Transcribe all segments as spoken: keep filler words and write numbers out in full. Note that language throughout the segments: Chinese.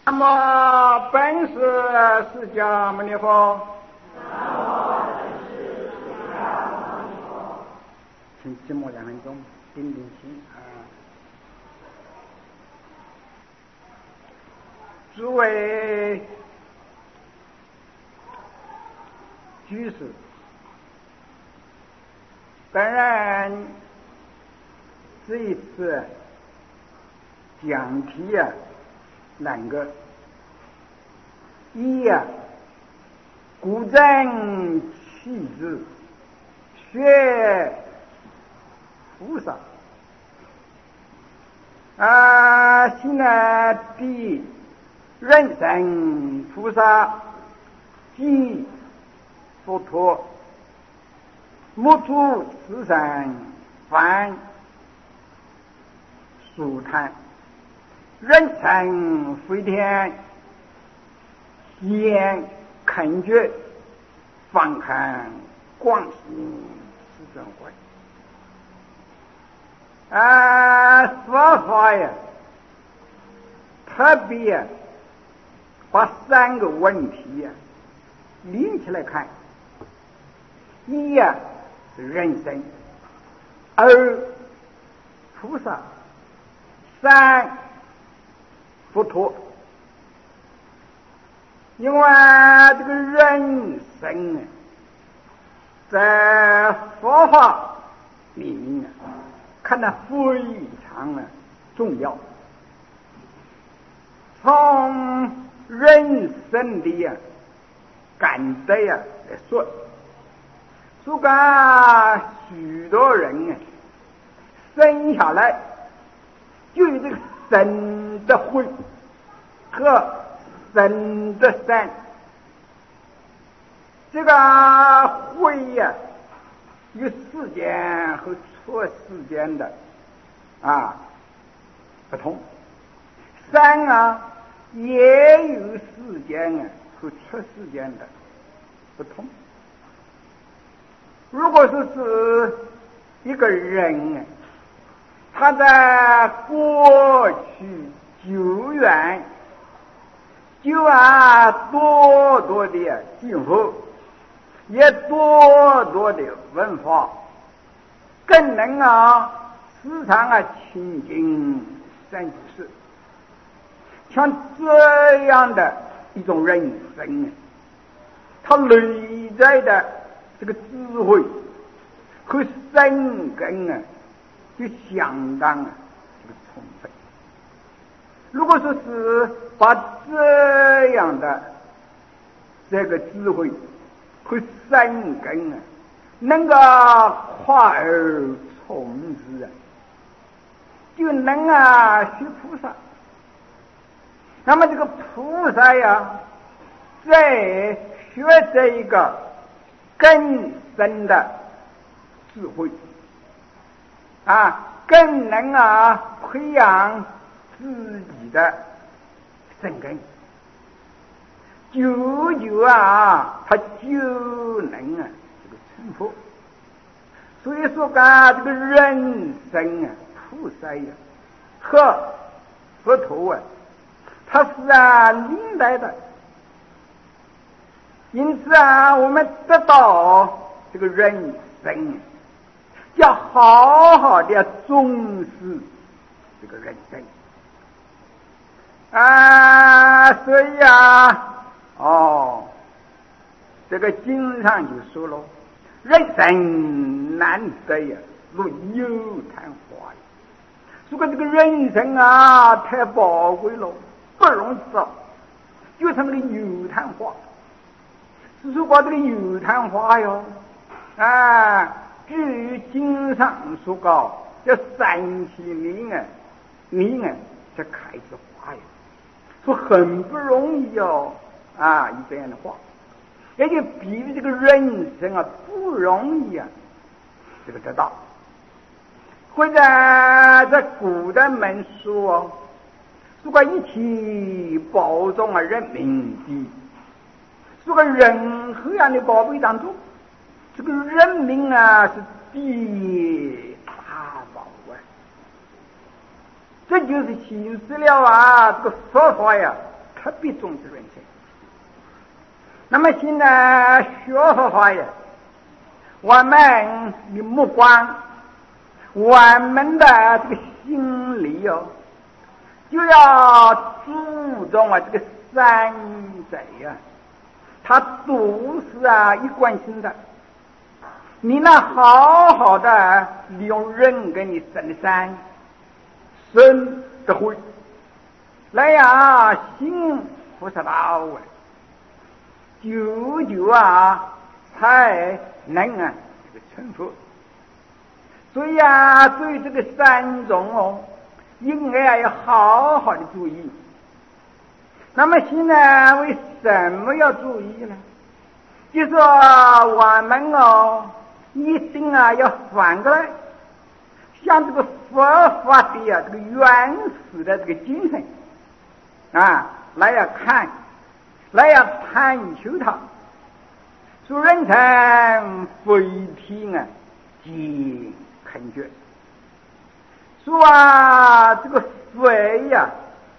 那么本是释迦牟尼佛。请寂寞两分钟，定定心啊！诸位居士，本人这一次讲题啊，两个：一呀、啊，古正气质，学菩萨啊，现在的人生菩萨即佛陀，目睹此生凡俗谈，人生飞天，眼肯觉，放看光行是真慧。啊，说法呀，特别把三个问题呀连起来看：一呀是人生，二菩萨，三佛陀。因为这个人生啊，在佛法里面啊，看得非常啊重要。从人生的呀、啊、感得呀、啊、来说，这个许多人啊，生下来就有这个生的慧和生的善。这个慧呀、啊，有世间和出世间的啊不同，善啊也有世间啊和出世间的不同。如果说是一个人啊，他在过去久远就啊多多的进步，也多多的文化，更能啊时常啊亲近善知识。像这样的一种人生，他内在的这个智慧和生根啊，就相当啊这个充分。如果说是把这样的这个智慧和生根啊，能够化而从之啊，就能啊学菩萨。那么这个菩萨呀，在学这一个更深的智慧啊，更能啊培养自己的生根，久久啊他就能啊这个成佛。所以说啊，这个人生啊，菩萨呀和佛陀啊，它是啊连带的。因此啊，我们得到这个人生，要好好的重视这个人生啊。所以啊，哦，这个经上就说了，人生难得呀，如有昙花。如果这个人生啊太宝贵了，不容易找，就像那个油昙花。如果这个油昙花哟，啊，据经上说告，要三七年啊，年啊才开始花哟，说很不容易哟，啊，这样的话，也就比喻这个人生啊不容易啊，这个得到。或者在古代们说，如果一起保重啊人民的，这个任何样的宝贝当中，这个人民啊是第大宝啊。这就是显示了啊这个佛法呀特别重视人生。那么现在学佛法呀，我们的目光，我们的这个心理哦，就要注重啊这个三者啊，它都是啊一贯性的。你呢好好的利用人跟你生三生的慧，来呀行菩萨道啊，久久啊才能啊这个成佛。所以啊，对这个三种哦，应该要好好的注意。那么现在为什么要注意呢？就说我们哦，一定啊要反过来，像这个佛法的啊这个原始的这个精神啊，来要看，来要探求它。说人成非听啊，即肯觉。说啊，这个非呀、啊，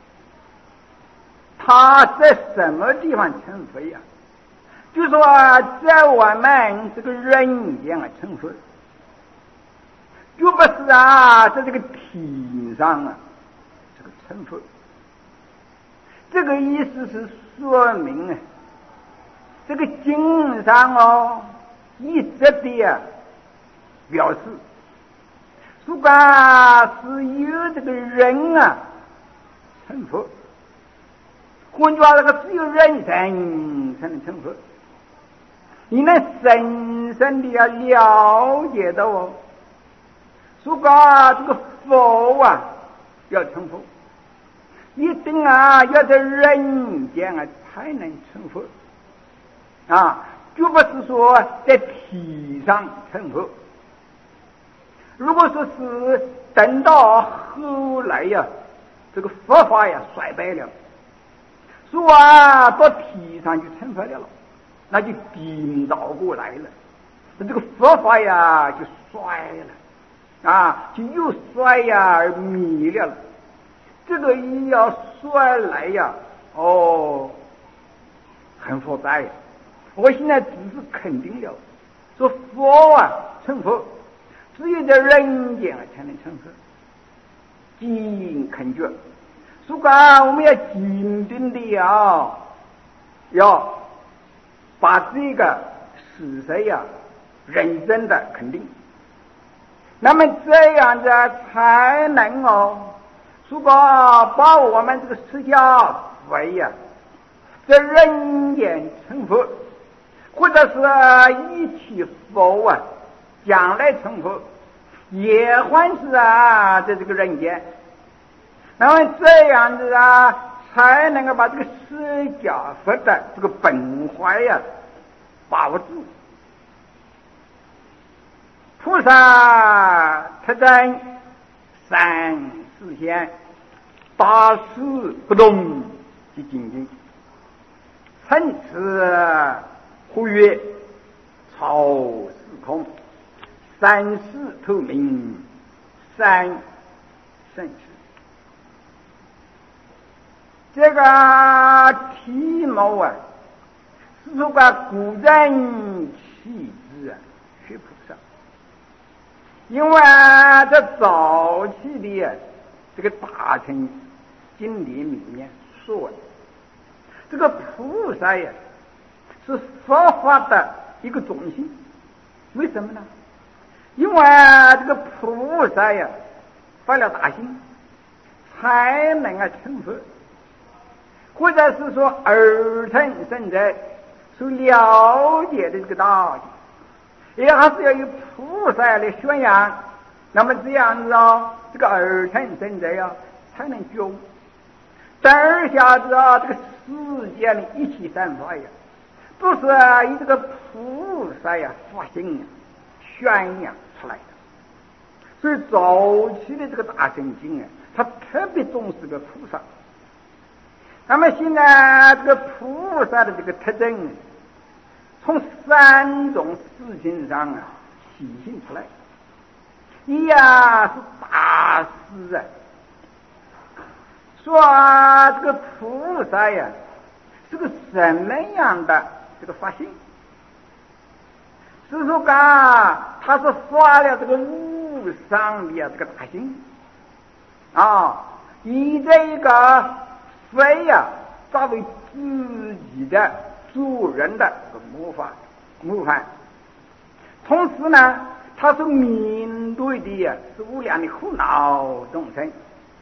它在什么地方成非呀、啊？就说在我们这个人间啊成佛，就不是啊在这个体上啊这个成佛。这个意思是说明啊，这个经上哦一直的啊表示，如果是有这个人啊成佛，换句话说，这个只有人生才能成佛。你能深深的要了解到哦，如果这个佛啊要成佛，一定啊要在人间啊才能成佛啊，就不是说在体上成佛。如果说是等到后来呀、啊，这个佛法呀衰败了，说啊到体上就成佛了，那就颠倒过来了，这个佛法呀就衰了啊，就又衰呀而灭了。这个一要衰来呀，哦，很复杂呀。我现在只是肯定了，说佛啊成佛，只有在人间啊才能成佛。精肯觉，如果我们要坚定的呀，要把这个事实呀认真的肯定，那么这样子才能哦，如果把我们这个释迦佛呀在人间成佛，或者是一起佛啊将来成佛，也还是啊在这个人间，那么这样子啊才能够把这个释迦佛的这个本怀呀把握住。菩萨特证三世间，大事不动即精进，参差忽略，超时空，三世透明，三圣智。这个题目啊，是说个古人气质啊，学菩萨。因为在早期的这个大乘经典里面说，这个菩萨呀是佛法的一个中心。为什么呢？因为这个菩萨呀发了大心，才能啊成佛，或者是说二乘圣者所了解的这个道理，也还是要有菩萨来宣扬，那么这样子哦，这个二乘圣者呀才能觉悟。等而下子啊，这个世界里一起散发呀，都是以这个菩萨呀发心宣扬出来的。所以早期的这个大乘经啊，他特别重视这个菩萨。那么现在这个菩萨的这个特征，从三种事情上啊体现出来。一呀是大师啊， 说啊，这个菩萨呀是个什么样的这个发心？是说啊，他是发了这个无上的这个大心啊，以这个非呀作为自己的主人的这个模范模范。同时呢，他是面对的呀是无量的苦恼众生，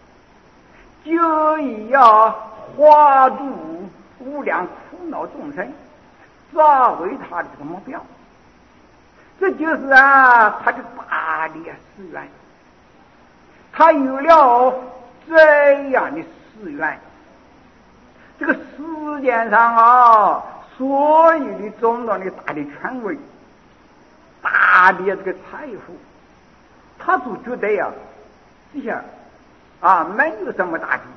就要化度无量苦恼众生作为他的这个目标。这就是啊他的大的誓愿。他有了这样的誓愿，这个世界上啊所有的种种的大的权威、大的这个财富，他就觉得呀这些啊没有什么大的，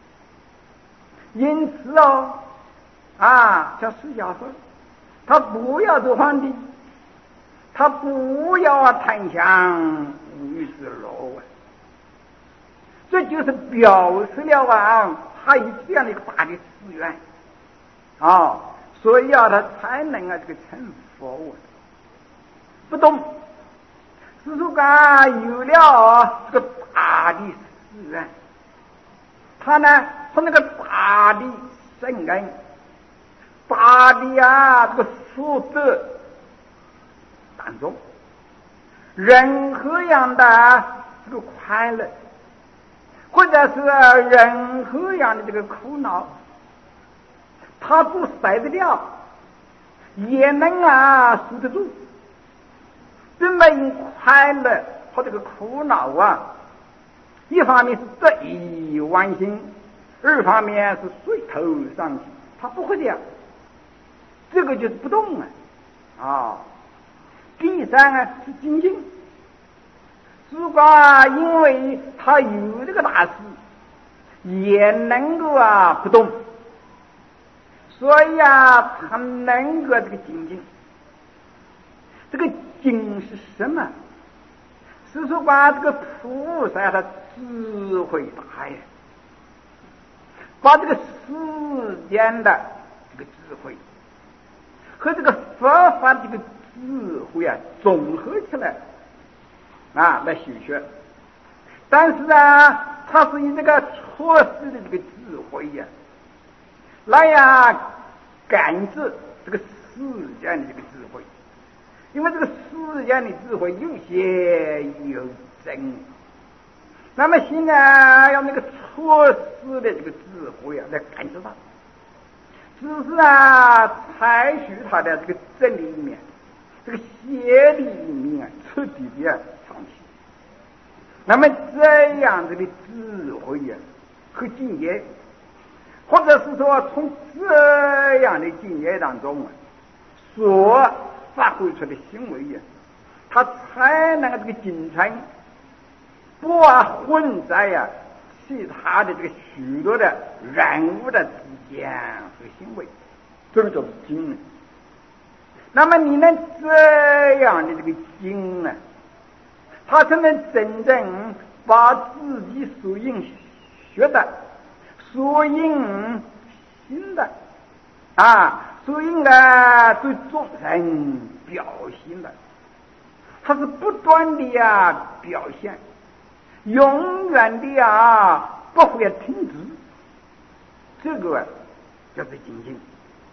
因此哦啊像释迦说，他不要做皇帝，他不要贪享无欲之乐啊，这就是表示了啊他有这样的一个大的誓愿啊，所以啊他才能啊这个成佛啊。不懂，是说啊有了这个大的誓愿，他呢从那个大的圣恩、大的啊这个福德当中，任何样的这个快乐，或者是任何样的这个苦恼，他都受得了，也能啊受得住。这么一快乐和这个苦恼啊，一方面是得意忘形，二方面是垂头丧气，他不会这样，这个就是不动啊啊。第三呢是精进，如果啊因为他有这个大事，也能够啊不动，所以啊他能够这个精进。这个精是什么？是说把这个菩萨他智慧大呀，把这个世间的这个智慧和这个佛法这个智慧啊综合起来啊来修学。但是啊他是以这个错失的这个智慧呀、啊、来呀感知这个世间的这个智慧，因为这个世间的智慧有些有真，那么现在要那个错失的这个智慧啊来感知它，只是啊采取它的这个真理一面，这个邪的一面啊彻底的放弃。那么这样子的智慧啊和境界，或者是说从这样的境界当中啊所发挥出的行为呀、啊，他才能这个精诚，不啊混在呀、啊、其他的这个许多的人物的之间和行为，这个就是精。那么你能这样的这个精呢，他才能真正把自己所应学的、所应行的啊。所以啊对众生表现的，他是不断的呀表现，永远的呀不会停止，这个叫做精进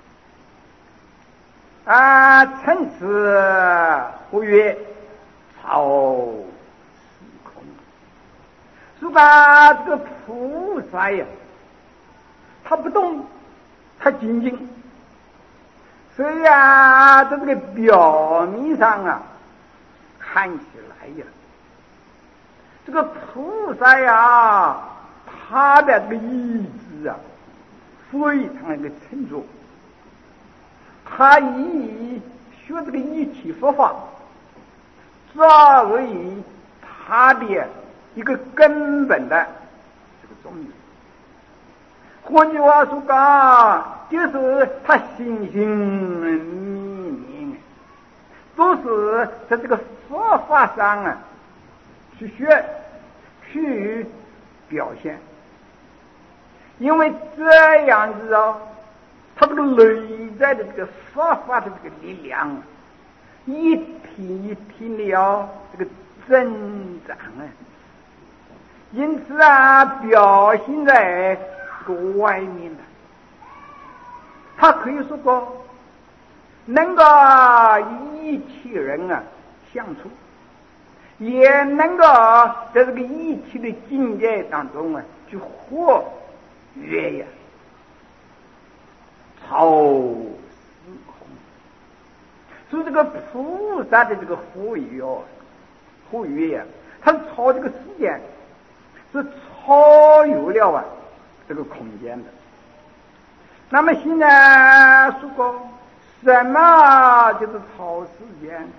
啊。称此不曰超时空。是吧？这个菩萨呀他不动，他精进，所以啊在这个表面上啊看起来呀，这个菩萨呀他的这个意志啊非常的沉着，他以学这个一体佛法作为他的一个根本的这个宗旨。换句话说讲，就是他心心念念都是在这个佛法上啊去学去表现因为这样子哦，他这个内在的这个佛法的这个力量，一天一天的哦，这个增长啊，因此啊，表现在这个外面的，他可以说过能够一起人啊相处，也能够在这个一起的境界当中啊去活跃呀，超时空。所以这个菩萨的这个活跃哦，活跃呀，它是超这个时间，是超越了啊这个空间的。那么现在说过什么就是超时间？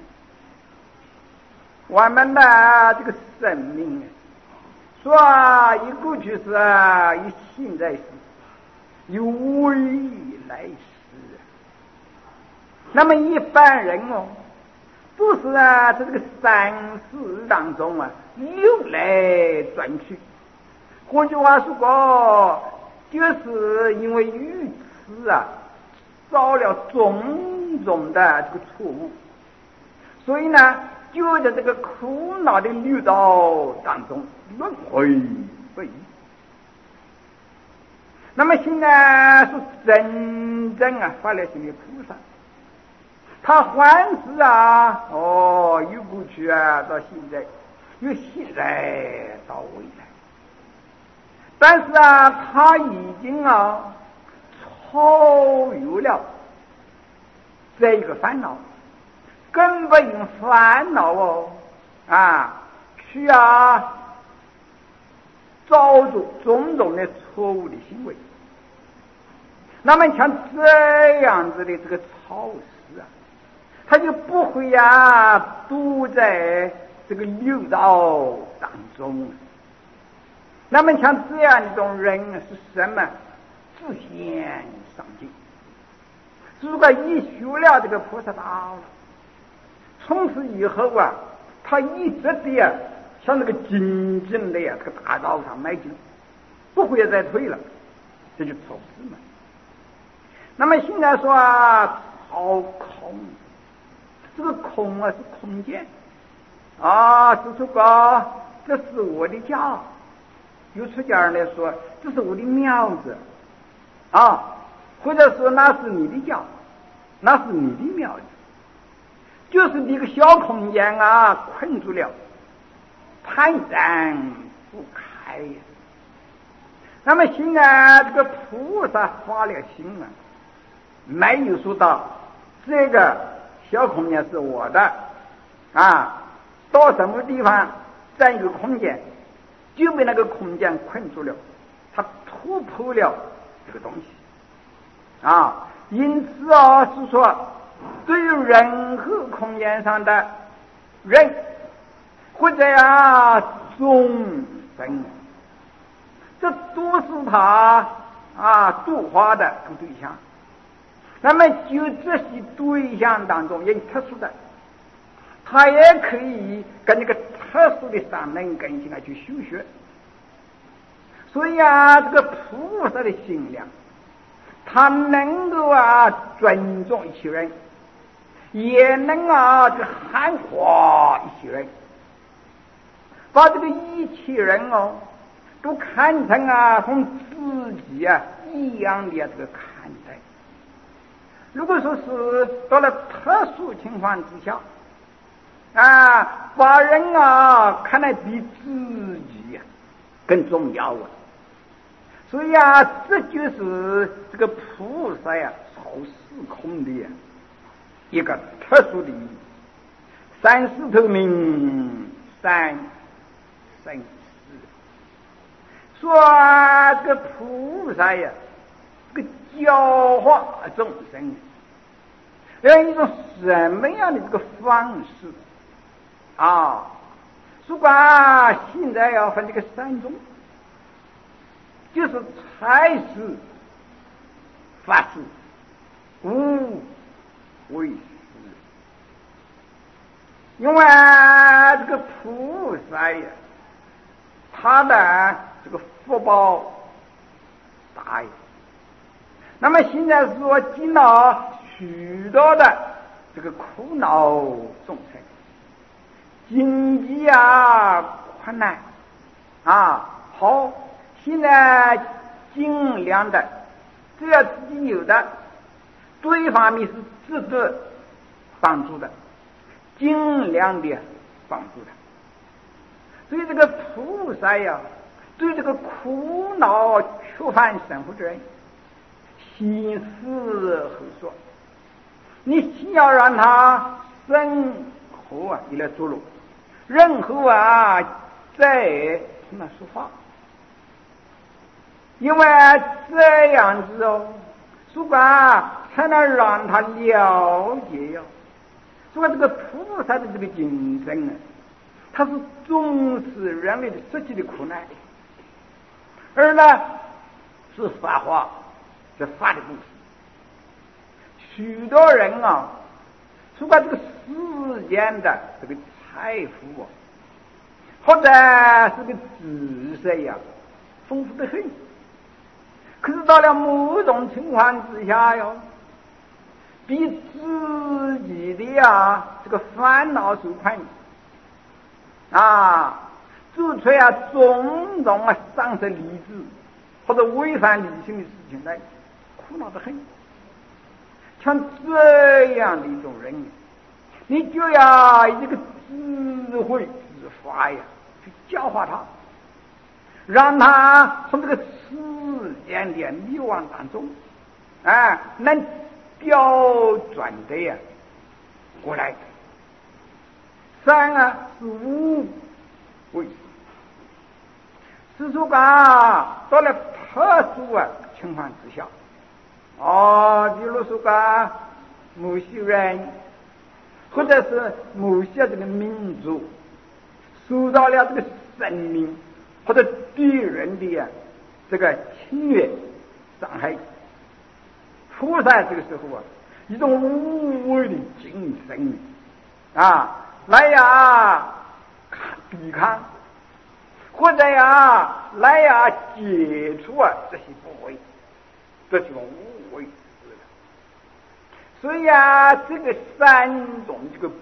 我们的这个生命，说一过去式，一现在时，一未来时。那么一般人哦，都是啊，在这个三世当中啊，流来转去。换句话说过，就是因为愚痴啊，造了种种的这个错误，所以呢，就在这个苦恼的六道当中轮回不已。那么现在是真正啊发了心的菩萨，他还是啊哦，由过去啊到现在，由现在到未来，但是啊，他已经啊超越了这一个烦恼，根本用烦恼哦啊去啊造作种种的错误的行为。那么像这样子的这个超时啊，他就不会呀堵在这个六道当中。那么像这样一种人是什么？自先上进。如果一学了这个菩萨道了，从此以后啊，他一直的呀向那个精进的呀这个大道上迈进，不会再退了，这就超时嘛。那么现在说啊，超空，这个空啊是空间啊，是说个这是我的家，有出家人来说这是我的庙子啊，或者说那是你的家，那是你的庙子，就是一个小空间啊困住了，坦然不开呀。那么现在这个菩萨发了心啊，没有说到这个小空间是我的啊，到什么地方占有空间，就被那个空间困住了，他突破了这个东西啊。因此啊，是说对于任何空间上的人或者呀众生，这都是他啊度化的对象。那么就这些对象当中有特殊的，他也可以跟这个特殊的上能根性来去修学。所以啊，这个菩萨的心量，他能够啊尊重一些人，也能啊这喊话一些人，把这个一切人哦都看成啊同自己啊一样的这个看待。如果说是到了特殊情况之下啊，把人啊看来比自己啊更重要啊，所以啊，这就是这个菩萨呀超时空的呀一个特殊的意义。三世透明，三生死。说这个菩萨呀，这个教化众生，用一种什么样的这个方式啊？如果现在要分这个三种，就是才是法事，无为事。因为这个菩萨呀，他的这个福报大呀。那么现在说尽了许多的这个苦恼众生，经济啊困难啊，好，现在尽量的只要自己有的，对方面是值得帮助的，尽量的帮助的。所以这个菩萨呀，对这个苦恼缺乏生活之人，心思后说，你先要让他生活啊，你来做路，然后啊再听他说话，因为这样子哦，如果才能让他了解呀、哦，所以这个菩萨的这个精神呢，他是重视人类的实际的苦难，而呢是法化，是法的故事。许多人啊，如果这个世间的这个财富啊，或者是个知识呀，丰富的很，可是到了某种情况之下哟，比自己的呀这个烦恼受困啊，做出啊种种啊丧失理智或者违反理性的事情来，苦恼得很。像这样的一种人，你就要以这个智慧之法呀去教化他，让他从这个世间的迷惘当中啊能调转的呀过来。三啊是无为，是说啊到了特殊啊情况之下，哦，比如说个某些人或者是某些这个民族受到了这个生命或者敌人的呀这个侵略伤害，菩萨这个时候啊一种无为的精神啊来呀抵抗，或者呀来呀解除啊这些不为，这种无为之了。所以啊这个三种这个布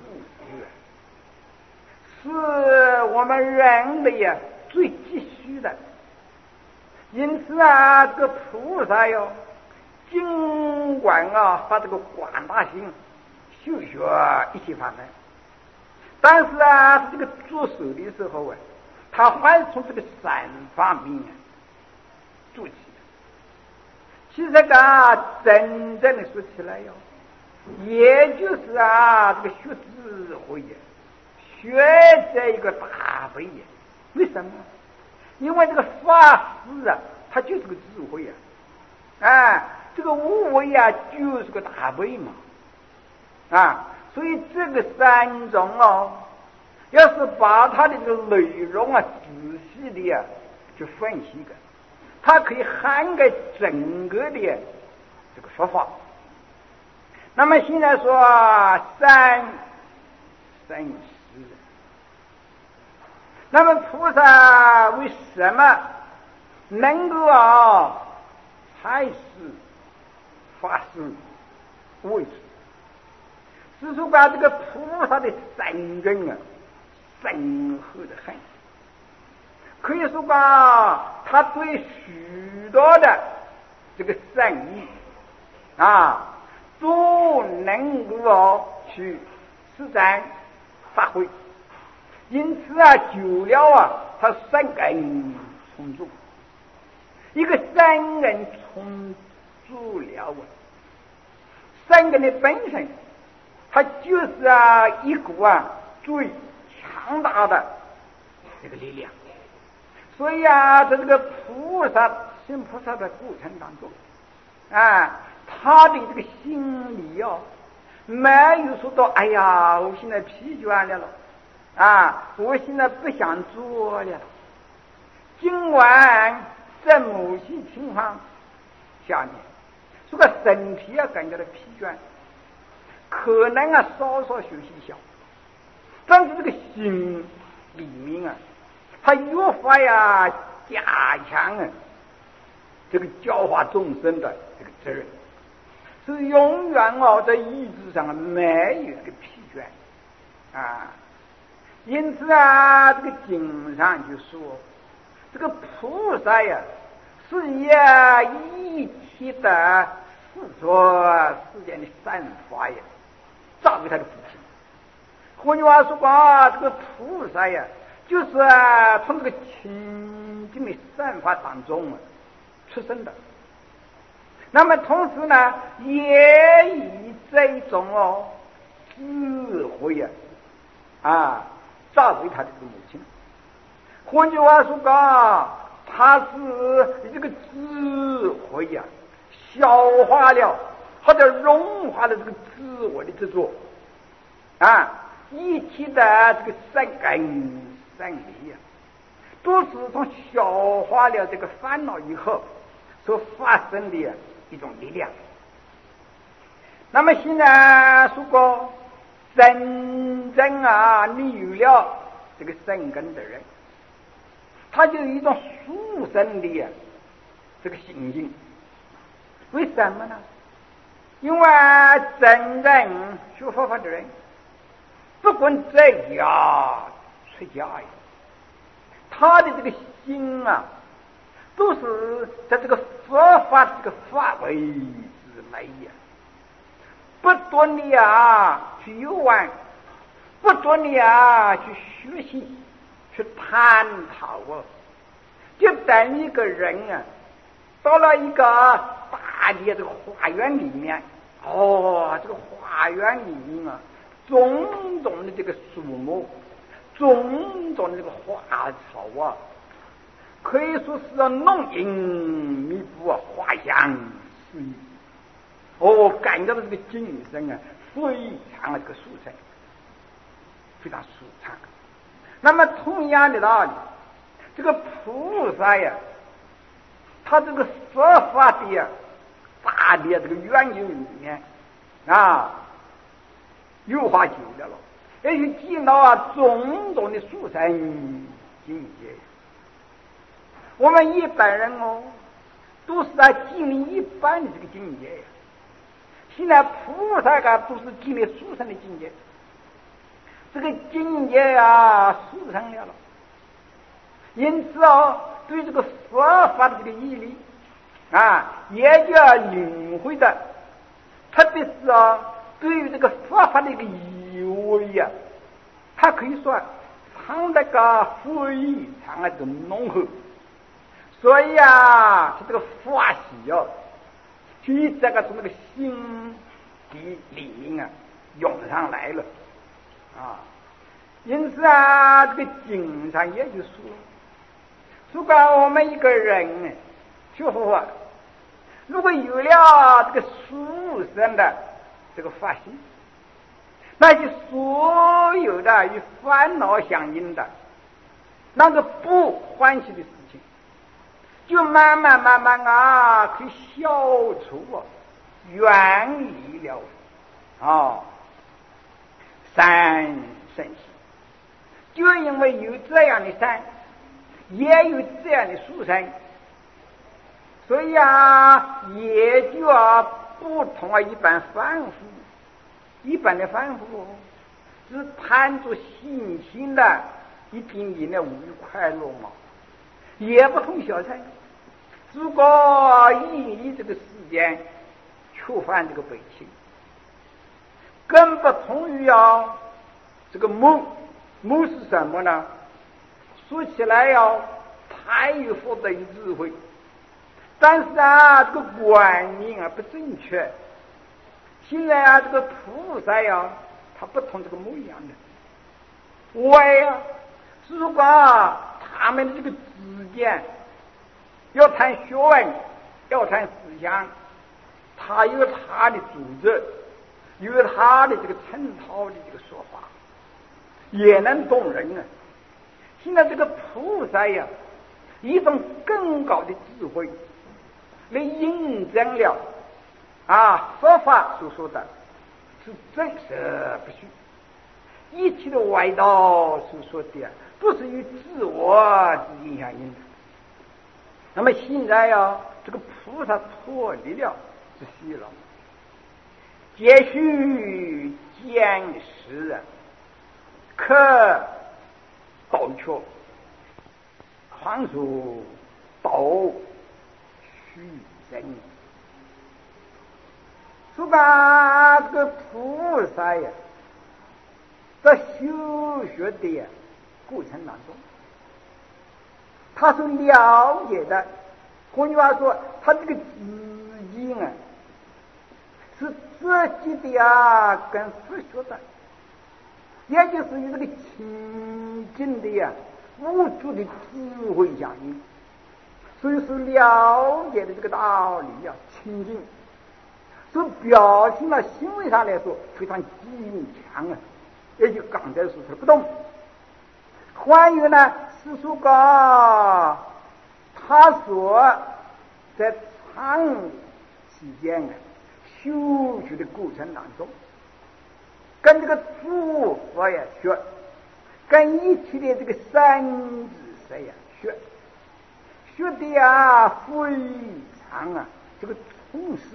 施是我们人类呀最急需的。因此啊这个菩萨哟，尽管啊把这个广大心修学一切法门，但是啊他这个做手的时候啊，他还是从这个三方面做起。其实啊真正的说起来哟，也就是啊这个学智慧呀，学这一个大悲呀。为什么？因为这个法师啊他就是个智慧呀，啊这个无为啊就是个大悲嘛，啊所以这个三种哦，要是把它的这个内容啊仔细的呀去分析个，它可以涵盖整个的这个说法。那么现在说三三世，那么菩萨为什么能够啊开示发示为此？是说把这个菩萨的神根啊深厚的很，可以说吧他对许多的这个善意啊都能够去施展发挥，因此啊久了啊他善根充足，一个善根充足了啊，善根的本身它就是啊一股啊最强大的这个力量。所以啊在这个菩萨行菩萨的过程当中啊，他的这个心里哦没有说到哎呀我现在疲倦了了啊，我现在不想做了，尽管在某些情况下面这个身体啊感觉到疲倦，可能啊稍稍休息一下，但是这个心里面啊他越发呀加强啊这个教化众生的这个责任，是永远哦在意志上没有一个疲倦啊。因此啊，这个经上就说，这个菩萨呀，是以一切的世说世间的善法呀，照给他的父亲。换句话说吧，这个菩萨呀，就是从这个清净的善法当中出生的。那么同时呢，也以这种哦智慧呀，啊，照给他的这个母亲。换句话说吧，他是这个智慧呀，消化了或者融化了这个自我的执着啊，一切的这个善根善理呀，都是从消化了这个烦恼以后所发生的一种力量。那么现在如果真正啊你有了这个善根的人，他就有一种殊胜的这个心境。为什么呢？因为真正学佛法的人，不管在家出家呀，他的这个心啊，都是在这个佛法这个范围之内呀，不断的啊去游玩，不断的啊去学习，去探讨啊，就等一个人啊，到了一个大的这个花园里面，哦，这个花园里面啊，种种的这个树木，种种的这个花草啊，可以说是浓荫密布啊，花香四溢。哦，感觉到这个精神啊，非常的这个舒畅，非常舒畅。那么同样的道理，这个菩萨呀，他这个说法的呀，大的这个原因里面啊，有话久了了，而且见到啊种种的殊胜境界。我们一般人哦，都是在经历一般的这个境界呀。现在菩萨啊，都是经历殊胜的境界。这个境界啊，殊胜了了。因此哦，对这个佛法的这个义理啊，也就要领会的，特别是啊，对于这个佛法的一个意味呀，它可以说藏得个非常的这个浓厚。所以啊，这个法喜哦，就一直个从那个心底里面啊涌上来了啊。因此啊，这个经上也就说，如果我们一个人学佛法，如果有了这个殊胜的这个法心，那就所有的与烦恼相应的那个不欢喜的事情，就慢慢慢慢啊可以消除啊，远离了啊善圣心。就因为有这样的善，也有这样的殊胜，所以啊，也就啊不同啊一般凡夫，一般的凡夫是贪着心情的一点点的无欲快乐嘛，也不同小乘。如果以这个世间触犯这个悲情，更不同于啊这个梦。梦是什么呢？说起来要太有佛的智慧，但是啊这个观念啊不正确。现在啊这个菩萨呀，他不同这个模样的。为啊，如果他们的这个之间要谈学问，要谈思想，他有他的组织，有他的这个成套的这个说法，也能动人啊。现在这个菩萨呀，一种更高的智慧来印证了啊佛法所说的是真实不虚，一切的外道所说的都是与自我之影响应的。那么现在呀， 这个菩萨脱离了这些了，皆须见识啊，可道却况属道虚真。说把这个菩萨呀，在修学的过程当中，他是了解的。换句话说，他这个自己啊，是自己的啊，跟佛学的，也就是与这个清净的呀、无助的智慧相应，所以是了解的这个道理呀、清净，所以表现到行为上来说非常坚强啊，也就刚才说是不动。还有呢，是说个他所在长期间啊修学的过程当中，跟这个诸佛呀学，跟一切的这个三智识呀学，学的呀非常啊这个充实，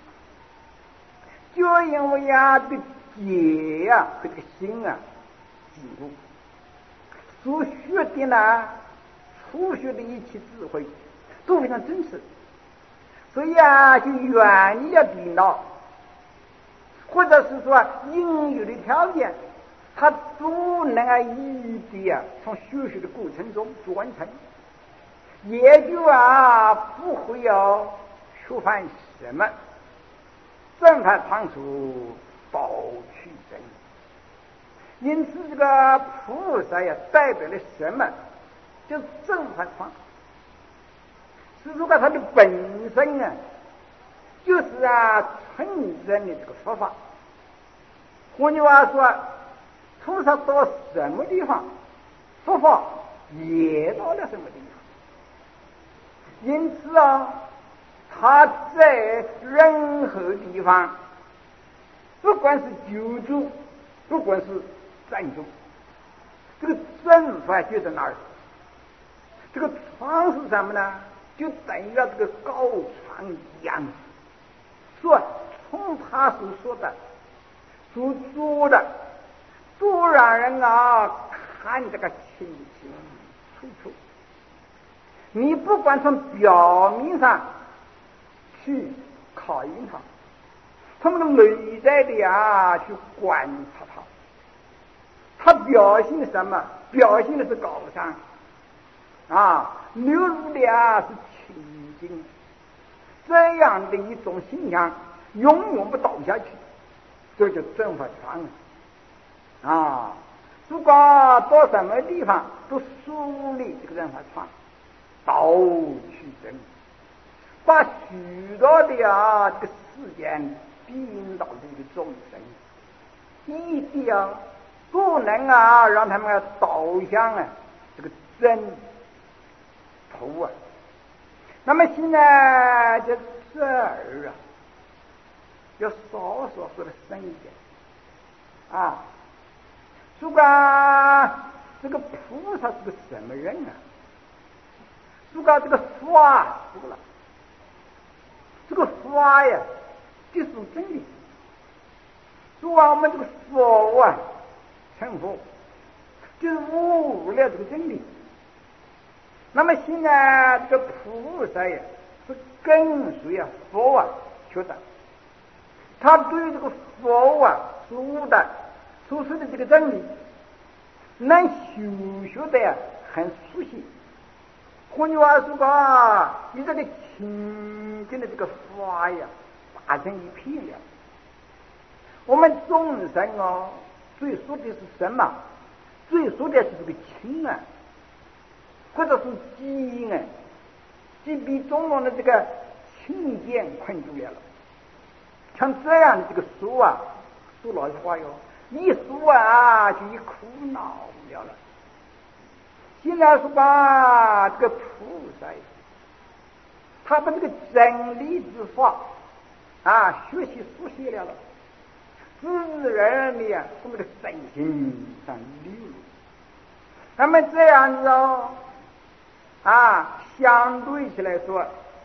就因为呀这个解呀和这个心啊进入，所学的呢初学的一切智慧都非常真实，所以啊就远离了颠倒，或者是说应有的条件他都能啊一一啊从学习的过程中去完成，也就啊不会有触犯什么正法常处保去真。因此这个菩萨呀代表了什么？就是正法常，是如果他的本身啊就是啊纯真的这个佛法。换句话说，菩萨到什么地方，佛法也到了什么地方。因此啊，他在任何地方，不管是居住，不管是暂住，这个正法就在那儿。这个床是什么呢？就等于这个高床一样，说从他所说的所做的都让人啊看这个清清楚楚。你不管从表面上去考验他，从那个内在的啊去观察他，他表现的什么？表现的是高尚啊，流露的啊是清净，这样的一种形象永远不倒下去，这就正法传了啊。不管到什么地方都树立这个正法传，道去真，把许多的啊这个世间颠倒的一个众生，一定啊不能啊让他们啊导向啊这个真途啊。那么现在这这儿啊，要稍稍说的深一点啊。如果这个菩萨是个什么人啊？如果这个法说了，这个法呀，就是真理。如果我们这个佛啊，成佛，就是悟了这个真理。那么现在这个菩萨呀，是跟随啊佛啊学的，他对这个佛啊说的所说的这个真理，能修学的呀很熟悉。换句话说吧，你这个清净的这个法呀，打成一片了。我们众生哦，最说的是什么？最说的是这个清啊，或者是基啊，即被中国的这个清见困住了。像这样的这个说啊，说老实话哟，一说啊就一苦恼了了。现在说吧，这个菩萨，他把这个真理之法啊学习熟悉了了，自然的呀从这个身心上流露。那么这样子哦，啊，相对起来说，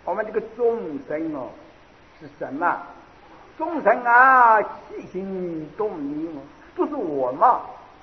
我们这个众生哦是什么？众生啊，起心动念哦，都是我嘛。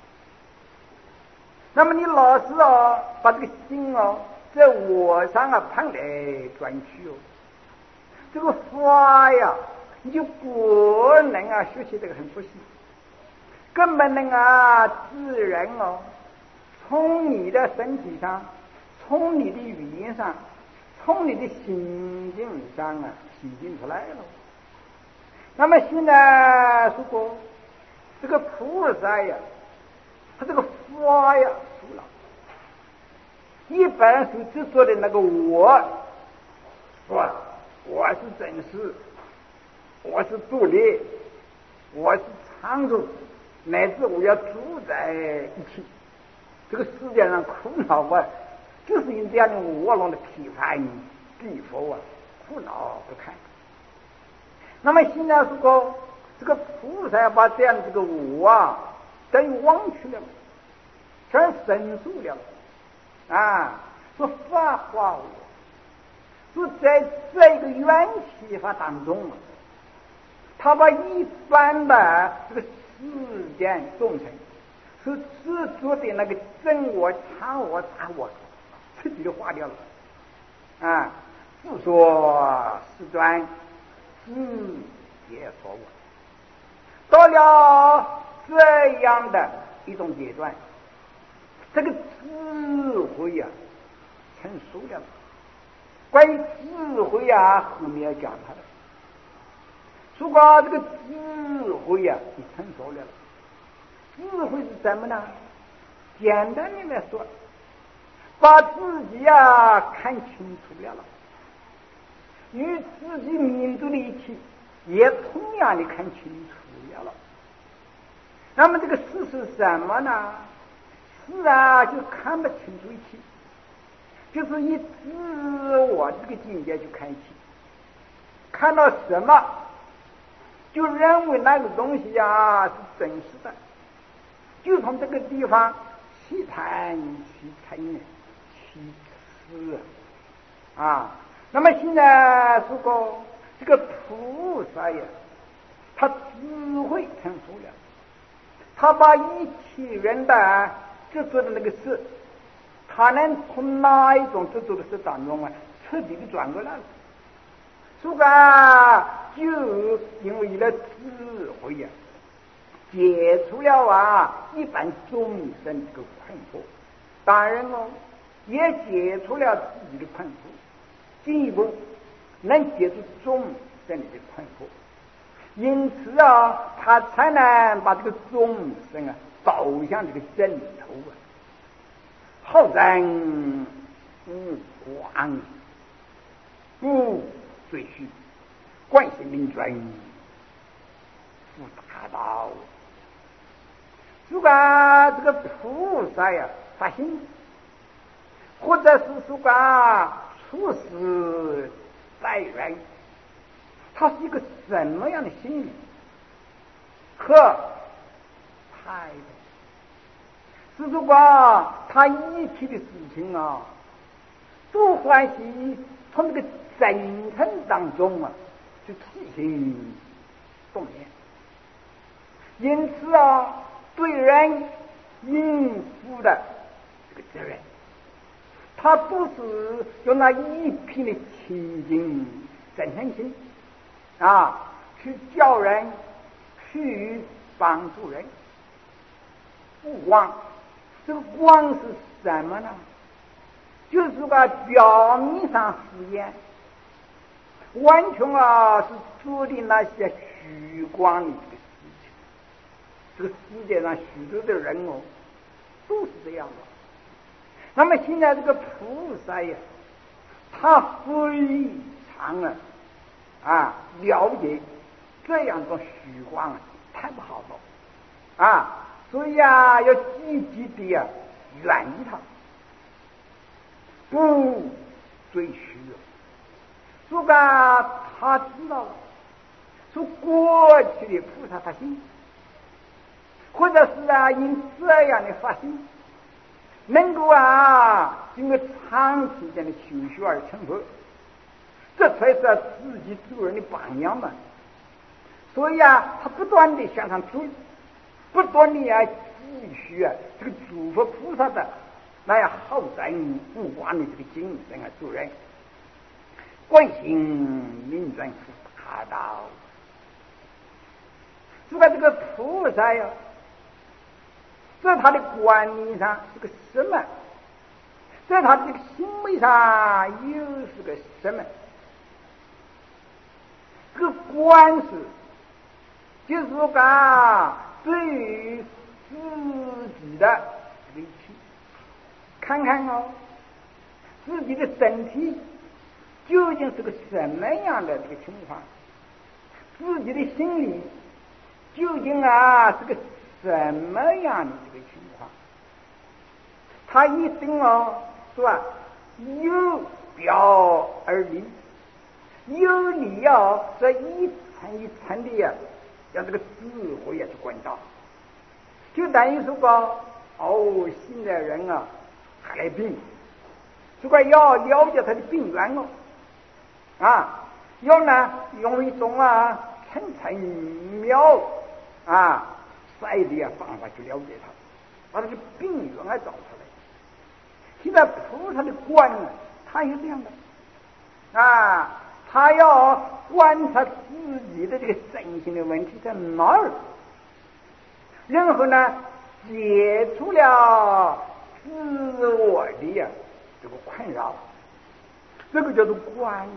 那么你老是哦，把这个心哦，在我上啊盘来转去哦，这个法呀，你就不能啊学习这个很熟悉，根本能啊自然哦，从你的身体上，从你的语言上，从你的心境上啊体现出来了。那么现在如果这个菩萨呀，他这个法呀出了，一般是执着的那个我，我我是真实，我是独立，我是常住，乃至我要住在一起。这个世界上苦恼啊，就是因这样的我弄的批判地佛啊，苦恼不堪。那么现在如果这个菩萨把这样的这个我啊，等于忘去了，全神速了啊，说法化我，说在这个缘起法当中啊，他把一般的这个世间众生是执着的那个真我、常我、杂我，彻底的化掉了啊！自说自转，自也说我，到了这样的一种阶段，这个智慧呀、啊、成熟了。关于智慧啊，后面要讲它的。如果这个智慧呀、啊，你成熟了，智慧是什么呢？简单的来说，把自己啊看清楚了了，与自己民族的一起，也同样的看清楚了了。那么这个事是什么呢？事啊，就看不清楚一起，就是以自我这个境界去看起，看到什么就认为那个东西呀、啊、是真实的，就从这个地方起谈起称起思啊。那么现在如果这个菩萨呀，他智慧成熟了，他把一切人的执着的那个事，他能从哪一种执着的事当中啊，彻底的转过来了。所以啊，就因为了智慧呀、啊，解除了啊一般众生这个困惑，当然哦，也解除了自己的困惑，进一步能解除众生的困惑。因此啊，他才能把这个众生啊导向这个正途啊。好人无光，不追虚，观心明转，不大道。如果这个菩萨呀发心，或者是说啊处事待人，他是一个什么样的心理和态度？是如果他一切的事情啊，都欢喜从这个真诚当中啊，去起心动念。因此啊，对人应付的这个责任，他不是用那一片的清净真诚心啊，去教人，去帮助人。不光这个光是什么呢？就是个表面上实验，完全啊是做的那些虚光的这个事情。这个世界上许多的人哦，都是这样的。那么现在这个菩萨呀，他非常啊啊了解这样的虚光啊，太不好了啊！所以啊，要积极的啊远离它，不追虚。如果他知道了，说过去的菩萨发心，或者是啊因这样的发心，能够啊经过长时间的修学而成佛， 这才是自己做人的榜样嘛。所以啊，他不断的向上追，不断的啊继续啊这个诸佛菩萨的那样好人不忘的这个精神啊，做人关心民众是大道。如果这个菩萨呀，在他的观念上是个什么，在他的这个行为上又是个什么，这个观是就是说啊，对于自己的委屈，看看哦，自己的身体究竟是个什么样的这个情况，自己的心理究竟啊是个什么样的这个情况，他一定哦是吧，有表而立，有理啊，这一层一层的呀，让这个智慧也去关照，就等于说个哦，现在人啊还来病，这个要了解他的病源哦，啊，要呢用一种啊层层妙啊赛的啊方法去了解他，把这个病源啊找出来。现在菩萨的观呢，他也这样的啊，他要观察自己的这个身心的问题在哪儿，然后呢解除了自我的呀这个困扰，这个叫做观。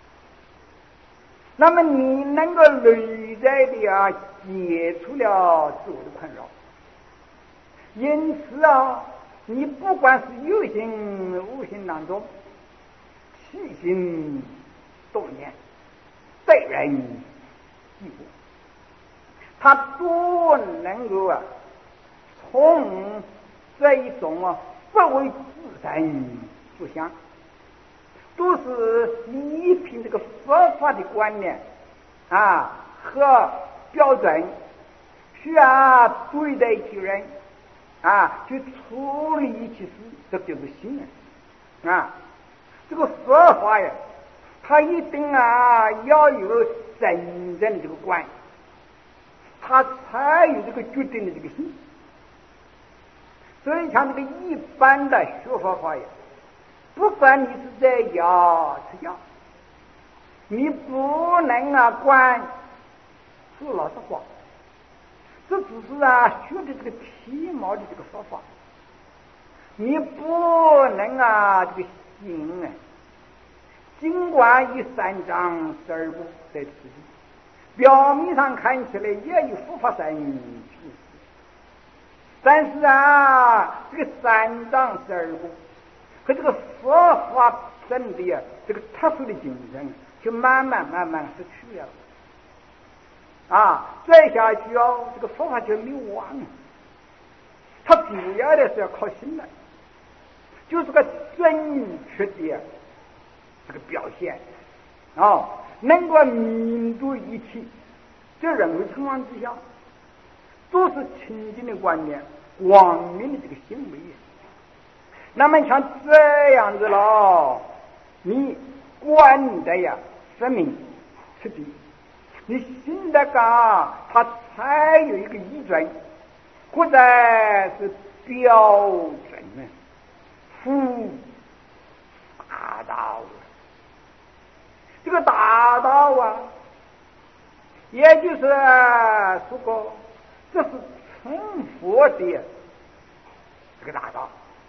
那么你能够内在的啊解除了自我的困扰，因此啊，你不管是有心无心当中起心动念对人际物，他都能够啊从这一种啊不为自身所想，都是依凭这个佛法的观念啊和标准去啊对待其人啊，去处理其事，这就是心人啊。这个佛法呀，他一定啊要有真正的这个观，他才有这个决定的这个心。所以像这个一般的学佛法呀，不管你是在家出家，你不能啊观说老实话，这只是啊学的这个皮毛的这个说法，你不能啊这个行啊，尽管以三藏十二部在此地，表面上看起来也有佛法神去世，但是啊这个三藏十二部和这个佛法真的呀这个特殊的精神就慢慢慢慢失去了啊，再下去哦，这个佛法就没有亡了。它主要的是要靠心来，就是个正确的这个表现哦，能够面对一切这任何情况之下，都是清净的观念，光明的这个行为。那么像这样子了，你观的呀生命彻底，你信的噶，它才有一个依准，或者是标准呢，复大道。这个大道啊，也就是说过，这是成佛的这个大道。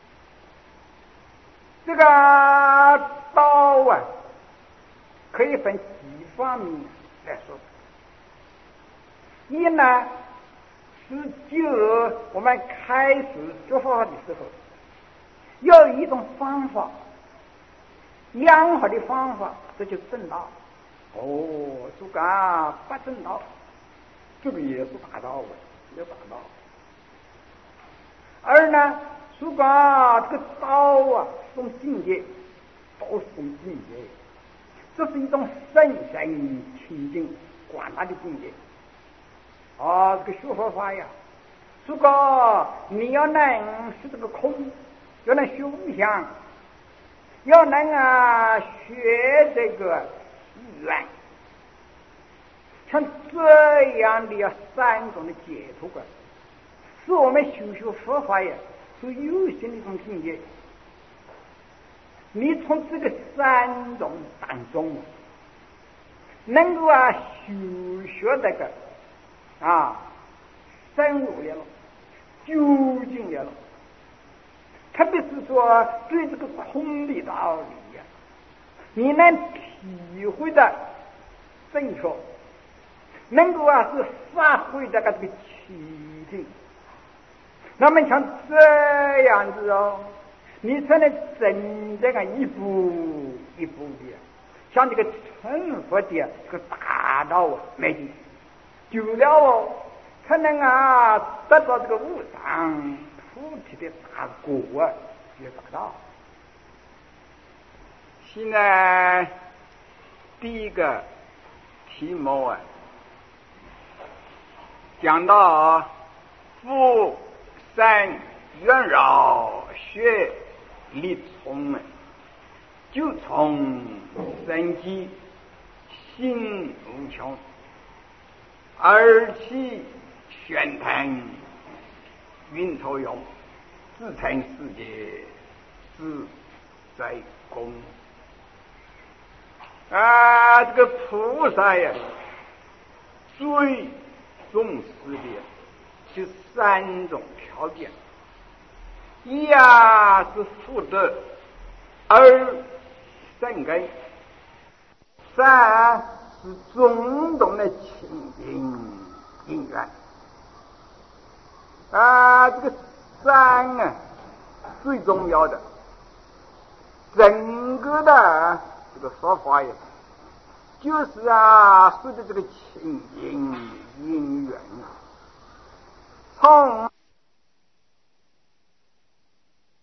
这个道啊，可以分几方面来说。一呢，是就我们开始学佛法的时候，要有一种方法，良好的方法，这就是正道。哦，这个不正道，这个也是大道啊，也大道。二呢，如果这个道啊是种境界，道是种境界，这是一种深深清净广大的境界。啊，这个学佛法呀，如果你要能是这个空，要能学无相，要能啊学这个缘。像这样的呀三种的解脱观，是我们修修佛法呀所有形的一种境界。你从这个三种当中能够啊修学那个啊深入也了，究竟也了，特别是说对这个空的道理呀、啊，你能体会的正确，能够啊是发挥这个这个气定，那么像这样子哦，你才能真正啊一步一步的像这个成佛的这个大道啊迈进，久了哦，才能啊得到这个无上菩提的大果啊，也达到。现在第一个题目啊，讲到富山圆绕学力从，就从生机心无穷，而其玄腾云头涌，自成世界自在功。啊，这个菩萨呀，最重视的是三种条件：一呀是福德，二善根，三是种种的清净因缘。啊，这个三啊最重要的，整个的这个说法呀，就是啊说的这个清净因缘啊。